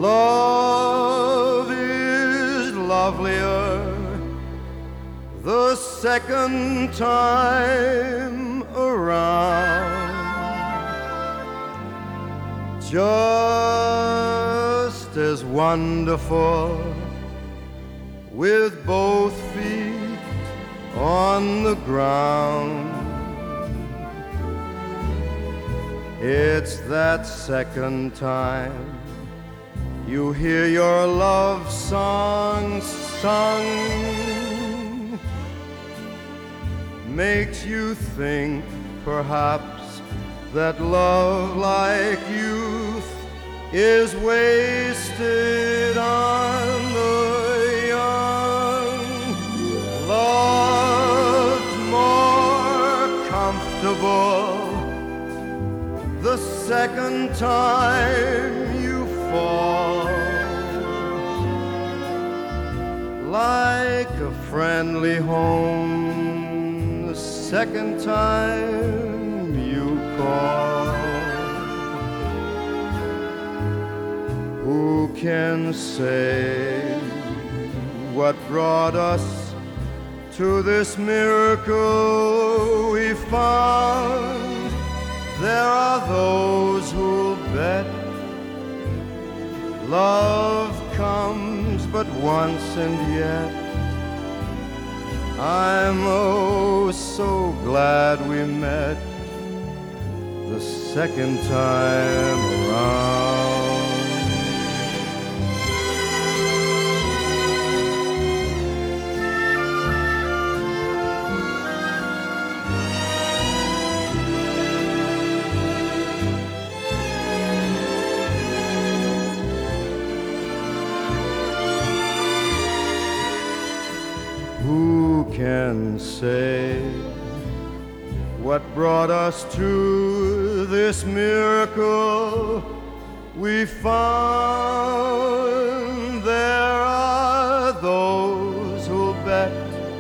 Love is lovelier the second time around. Just as wonderful with both feet on the ground. It's that second time you hear your love song sung, makes you think perhaps that love like youth is wasted on the young. Love's more comfortable the second time you fall, like a friendly home the second time you call. Who can say what brought us to this miracle we found? There are those who'll bet love comes but once, and yet I'm oh so glad we met the second time around. Who can say what brought us to this miracle we found? There are those who'll bet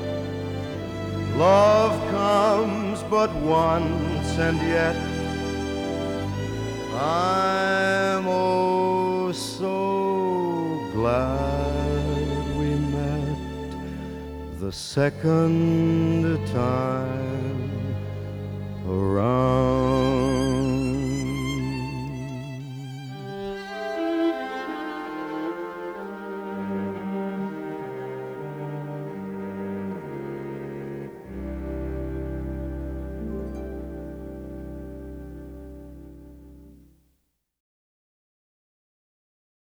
love comes but once, and yet I'm oh so glad we met the second time around.